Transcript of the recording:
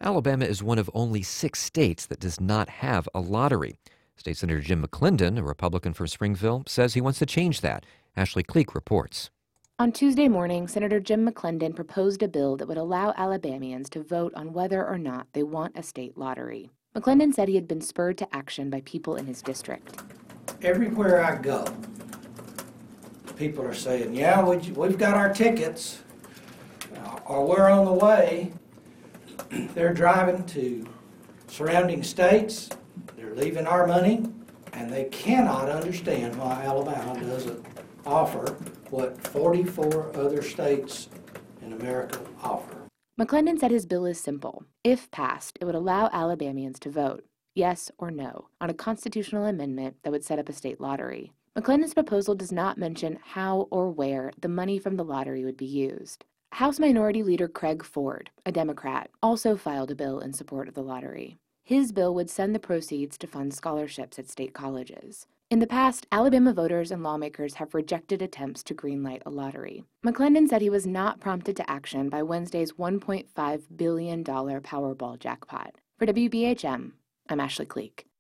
Alabama is one of only 6 states that does not have a lottery. State Senator Jim McClendon, a Republican from Springville, says he wants to change that. Ashley Cleek reports. On Tuesday morning, Senator Jim McClendon proposed a bill that would allow Alabamians to vote on whether or not they want a state lottery. McClendon said he had been spurred to action by people in his district. Everywhere I go, people are saying, yeah, we've got our tickets, or we're on the way. They're driving to surrounding states, they're leaving our money, and they cannot understand why Alabama doesn't offer what 44 other states in America offer. McClendon said his bill is simple. If passed, it would allow Alabamians to vote, yes or no, on a constitutional amendment that would set up a state lottery. McClendon's proposal does not mention how or where the money from the lottery would be used. House Minority Leader Craig Ford, a Democrat, also filed a bill in support of the lottery. His bill would send the proceeds to fund scholarships at state colleges. In the past, Alabama voters and lawmakers have rejected attempts to greenlight a lottery. McClendon said he was not prompted to action by Wednesday's $1.5 billion Powerball jackpot. For WBHM, I'm Ashley Cleek.